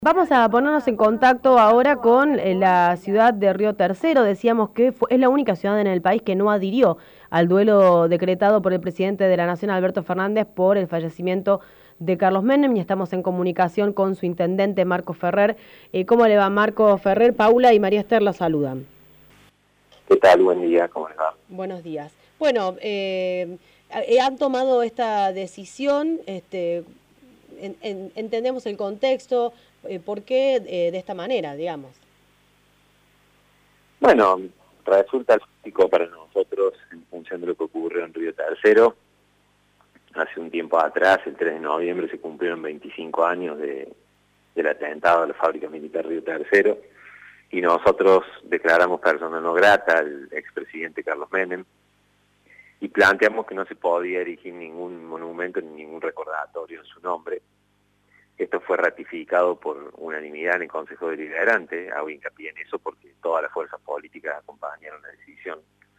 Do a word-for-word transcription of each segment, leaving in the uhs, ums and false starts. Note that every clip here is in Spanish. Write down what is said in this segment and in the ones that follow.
Vamos a ponernos en contacto ahora con eh, la ciudad de Río Tercero. Decíamos que fue- es la única ciudad en el país que no adhirió al duelo decretado por el presidente de la Nación, Alberto Fernández, por el fallecimiento de Carlos Menem, y estamos en comunicación con su intendente, Marco Ferrer. Eh, ¿Cómo le va, Marco Ferrer? Paula y María Esther la saludan. ¿Qué tal? Buen día, ¿cómo les va? Buenos días. Bueno, eh, eh, han tomado esta decisión, este, en- en- entendemos el contexto, eh, ¿por qué eh, de esta manera, digamos? Bueno, resulta lógico para nosotros en función de lo que ocurrió en Río Tercero. Hace un tiempo atrás, el tres de noviembre, se cumplieron veinticinco años de, del atentado a la fábrica militar Río Tercero y nosotros declaramos persona no grata al expresidente Carlos Menem y planteamos que no se podía erigir ningún monumento ni ningún recordatorio en su nombre. Esto fue ratificado por unanimidad en el Consejo Deliberante. Hago hincapié en eso porque todas las fuerzas políticas acompañaron la decisión.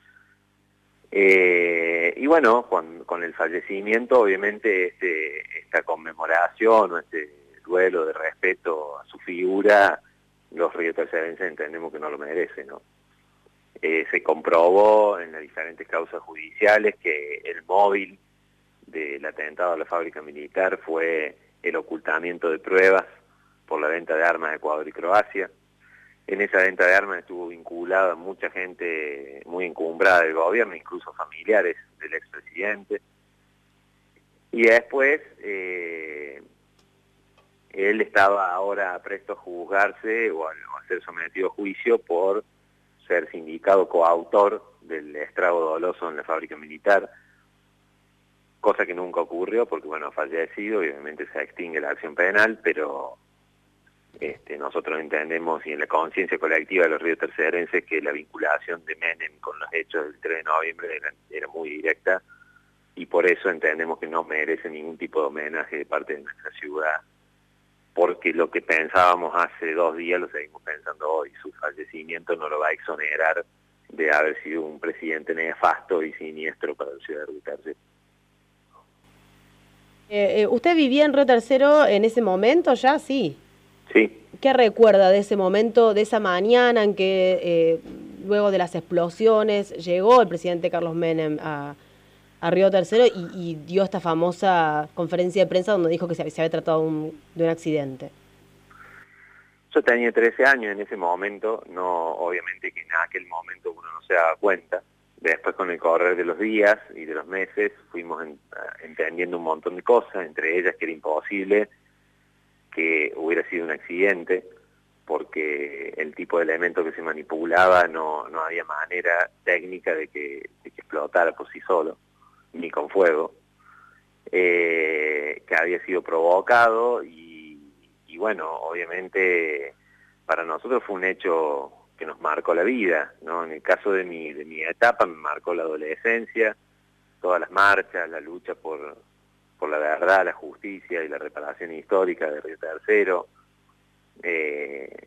Eh, y bueno, con, con el fallecimiento, obviamente, este, esta conmemoración o este duelo de respeto a su figura, los riotercerenses entendemos que no lo merece, ¿no? Eh, se comprobó en las diferentes causas judiciales que el móvil del atentado a la fábrica militar fue el ocultamiento de pruebas por la venta de armas de Ecuador y Croacia. En esa venta de armas estuvo vinculada mucha gente muy encumbrada del gobierno, incluso familiares del expresidente. Y después, eh, él estaba ahora presto a juzgarse o a, o a ser sometido a juicio por ser sindicado coautor del estrago doloso en la fábrica militar, cosa que nunca ocurrió porque, bueno, ha fallecido y obviamente se extingue la acción penal, pero este, nosotros entendemos y en la conciencia colectiva de los riotercerenses que la vinculación de Menem con los hechos del tres de noviembre era, era muy directa y por eso entendemos que no merece ningún tipo de homenaje de parte de nuestra ciudad, porque lo que pensábamos hace dos días lo seguimos pensando hoy. Su fallecimiento no lo va a exonerar de haber sido un presidente nefasto y siniestro para la ciudad de Río Tercero. Eh, eh, ¿Usted vivía en Río Tercero en ese momento ya? Sí. Sí. ¿Qué recuerda de ese momento, de esa mañana en que eh, luego de las explosiones llegó el presidente Carlos Menem a, a Río Tercero y, y dio esta famosa conferencia de prensa donde dijo que se, se había tratado un, de un accidente? Yo tenía trece años en ese momento, no, obviamente que en aquel momento uno no se daba cuenta. Después, con el correr de los días y de los meses, fuimos en, entendiendo un montón de cosas, entre ellas que era imposible que hubiera sido un accidente, porque el tipo de elemento que se manipulaba no, no había manera técnica de que, de que explotara por sí solo, ni con fuego, eh, que había sido provocado y, y bueno, obviamente para nosotros fue un hecho que nos marcó la vida, ¿no? En el caso de mi, de mi etapa me marcó la adolescencia, todas las marchas, la lucha por, por la verdad, la justicia y la reparación histórica de Río Tercero. Eh,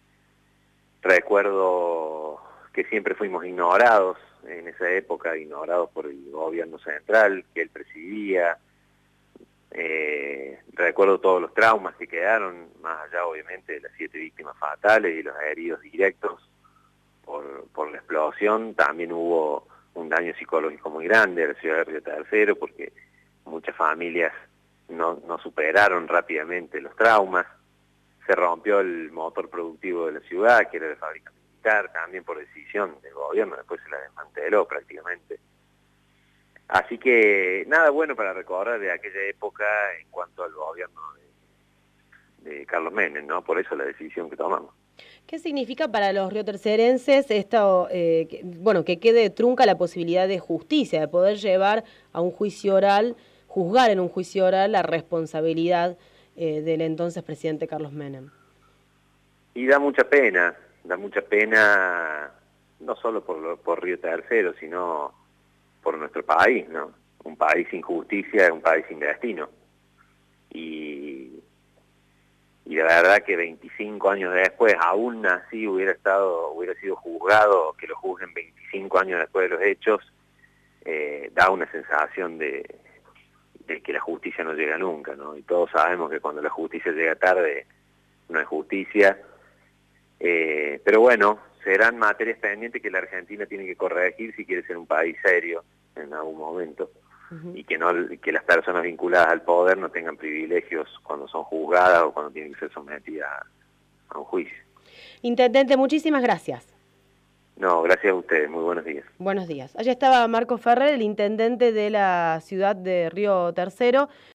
recuerdo que siempre fuimos ignorados en esa época, ignorados por el gobierno central que él presidía. Eh, recuerdo todos los traumas que quedaron, más allá obviamente de las siete víctimas fatales y los heridos directos por, por la explosión. También hubo un daño psicológico muy grande a la ciudad de Río Tercero porque muchas familias no, no superaron rápidamente los traumas. Se rompió el motor productivo de la ciudad, que era la fábrica militar, también por decisión del gobierno, después se la desmanteló prácticamente. Así que nada bueno para recordar de aquella época en cuanto al gobierno de, de Carlos Menem, ¿no? Por eso la decisión que tomamos. ¿Qué significa para los riotercerenses esto, eh, que, bueno, que quede trunca la posibilidad de justicia, de poder llevar a un juicio oral, juzgar en un juicio oral la responsabilidad eh, del entonces presidente Carlos Menem? Y da mucha pena, da mucha pena no solo por, por Río Tercero, sino por nuestro país, ¿no? Un país sin justicia es un país sin destino. Y, y de verdad que veinticinco años después, aún así hubiera estado, hubiera sido juzgado, que lo juzguen veinticinco años después de los hechos, eh, da una sensación de, de que la justicia no llega nunca, ¿no? Y todos sabemos que cuando la justicia llega tarde, no es justicia. Eh, pero bueno, serán materias pendientes que la Argentina tiene que corregir si quiere ser un país serio en algún momento. Uh-huh. Y que no que las personas vinculadas al poder no tengan privilegios cuando son juzgadas o cuando tienen que ser sometidas a, a un juicio. Intendente, muchísimas gracias. No, gracias a ustedes. Muy buenos días. Buenos días. Allá estaba Marco Ferrer, el intendente de la ciudad de Río Tercero.